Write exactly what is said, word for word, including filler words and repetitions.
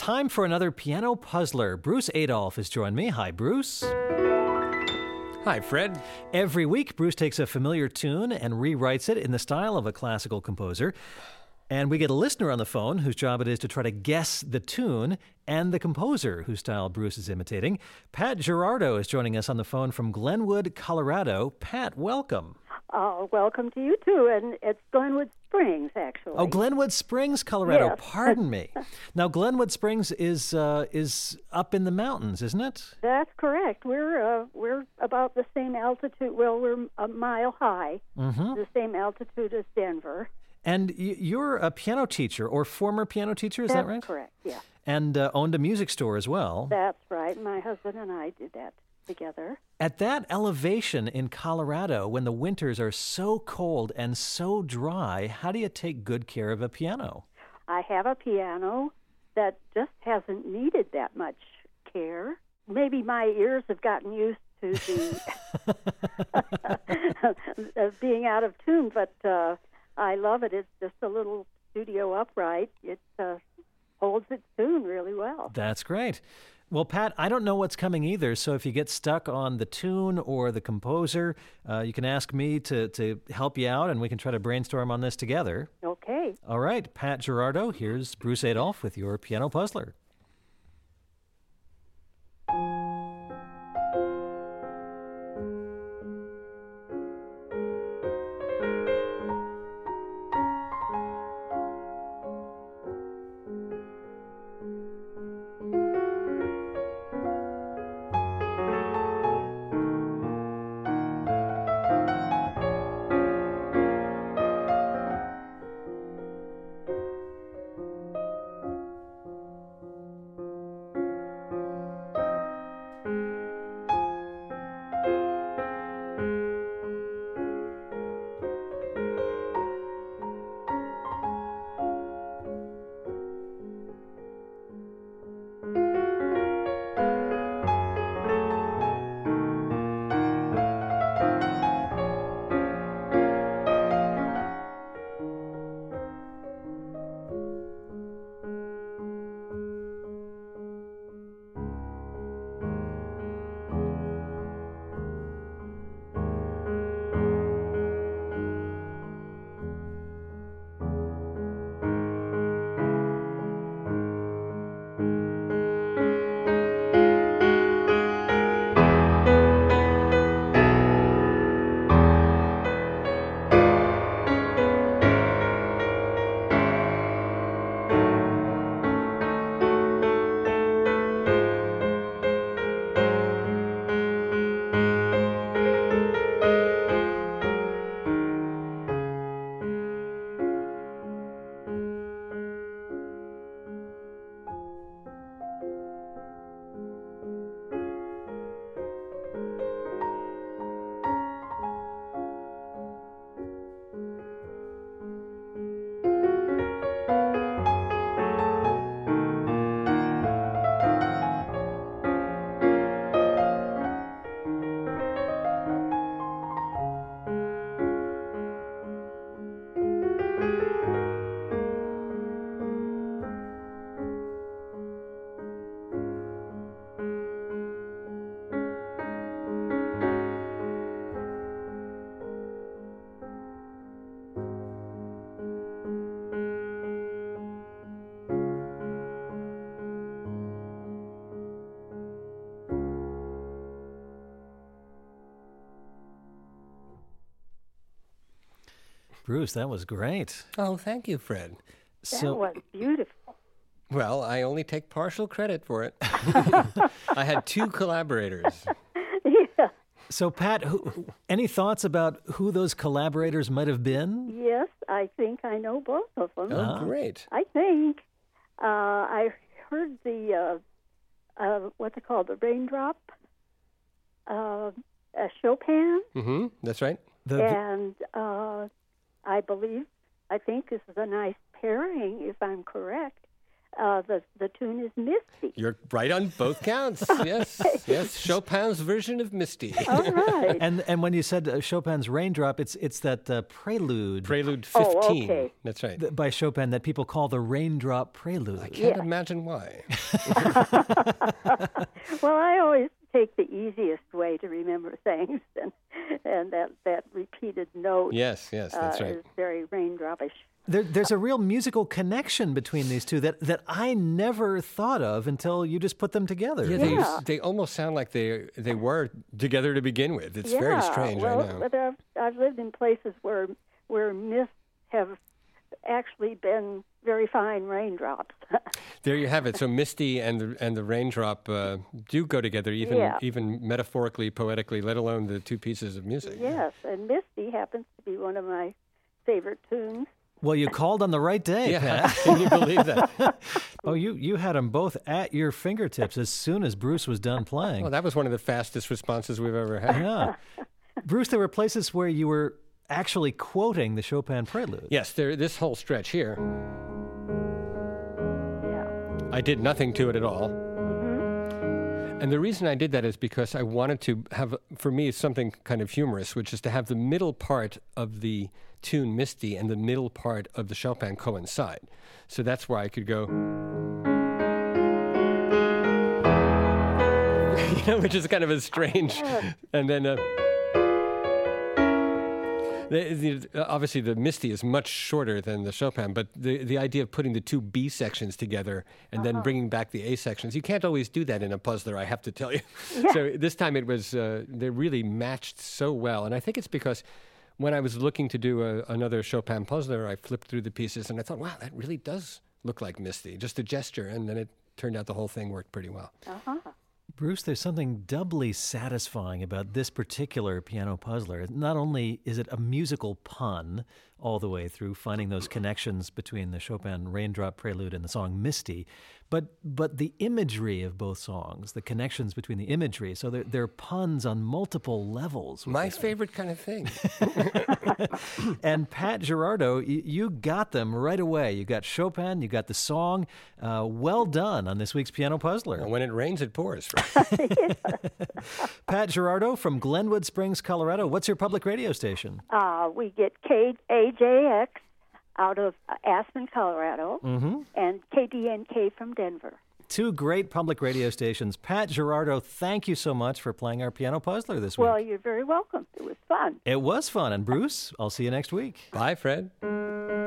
time for another piano puzzler. Bruce Adolph has joined me. Hi, Bruce. Hi, Fred. Every week, Bruce takes a familiar tune and rewrites it in the style of a classical composer. And we get a listener on the phone whose job it is to try to guess the tune and the composer whose style Bruce is imitating. Pat Gerardo is joining us on the phone from Glenwood, Colorado. Pat, welcome. Uh, welcome to you, too. And it's Glenwood Springs, actually. Oh, Glenwood Springs, Colorado. Yes. Pardon me. Now, Glenwood Springs is uh, is up in the mountains, isn't it? That's correct. We're uh, we're about the same altitude. Well, we're a mile high, Mm-hmm. the same altitude as Denver. And y- you're a piano teacher or former piano teacher, is That's that right? correct, yeah. And uh, owned a music store as well. That's right. My husband and I did that together. At that elevation in Colorado, when the winters are so cold and so dry, how do you take good care of a piano? I have a piano that just hasn't needed that much care. Maybe my ears have gotten used to the of being out of tune, but uh, I love it. It's just a little studio upright. It uh, holds its tune really well. That's great. Well, Pat, I don't know what's coming either, so if you get stuck on the tune or the composer, uh, you can ask me to, to help you out, and we can try to brainstorm on this together. Okay. All right, Pat Gerardo, here's Bruce Adolph with your piano puzzler. Bruce, that was great. Oh, thank you, Fred. That So, was beautiful. Well, I only take partial credit for it. I had two collaborators. Yeah. so Pat, who, any thoughts about who those collaborators might have been? Yes, I think I know both of them. Oh, Ah. great. I think uh, I heard the uh, uh, what's it called, the raindrop, uh, uh, Chopin, Mm-hmm. That's right. The, the- and uh, I believe I think this is a nice pairing, if I'm correct. uh, the the tune is Misty. You're right on both counts. Yes, yes. Chopin's version of Misty. All right. And and when you said uh, Chopin's Raindrop, it's it's that uh, prelude Prelude Oh, fifteen. okay. That's right. th- by Chopin that people call the Raindrop Prelude. I can't Yeah. imagine why. Well, I always take the easiest way to remember things, and and that that repeated note Yes, yes, that's uh, right. is very raindropish. There, there's a real musical connection between these two that, that I never thought of until you just put them together. Yeah, they, Yeah. they almost sound like they they were together to begin with. It's yeah, very strange, well, I know. but I've, I've lived in places where where mists have actually been very fine raindrops. There you have it. So Misty and the and the Raindrop uh, do go together, even Yeah. even metaphorically, poetically, let alone the two pieces of music. Yes, and Misty happens to be one of my favorite tunes. Well, you called on the right day, Yeah, Pat. can you believe that? Oh, you, you had them both at your fingertips as soon as Bruce was done playing. Well, that was one of the fastest responses we've ever had. Yeah. Bruce, there were places where you were actually quoting the Chopin Prelude. Yes, there. This whole stretch here, Yeah. I did nothing to it at all. Mm-hmm. And the reason I did that is because I wanted to have, for me, something kind of humorous, which is to have the middle part of the tune Misty and the middle part of the Chopin coincide. So that's where I could go, you know, which is kind of a strange, and then uh, the, the, obviously the Misty is much shorter than the Chopin, but the, the idea of putting the two B sections together and then bringing back the A sections, you can't always do that in a puzzler, I have to tell you. So this time it was, uh, they really matched so well. And I think it's because when I was looking to do a, another Chopin puzzler, I flipped through the pieces and I thought, wow, that really does look like Misty, just a gesture. And then it turned out the whole thing worked pretty well. Uh-huh. Bruce, there's something doubly satisfying about this particular piano puzzler. Not only is it a musical pun all the way through, finding those connections between the Chopin Raindrop Prelude and the song Misty, but but the imagery of both songs, the connections between the imagery, so there, there are puns on multiple levels. with My this. favorite kind of thing. And Pat Gerardo, you, you got them right away. You got Chopin, you got the song. Uh, well done on this week's Piano Puzzler. And when it rains, it pours. Right? Pat Gerardo from Glenwood Springs, Colorado. What's your public radio station? Uh, we get K A J X out of Aspen, Colorado, Mm-hmm. and K D N K from Denver. Two great public radio stations. Pat Gerardo, thank you so much for playing our Piano Puzzler this week. Well, you're very welcome. It was fun. It was fun. And Bruce, I'll see you next week. Bye, Fred.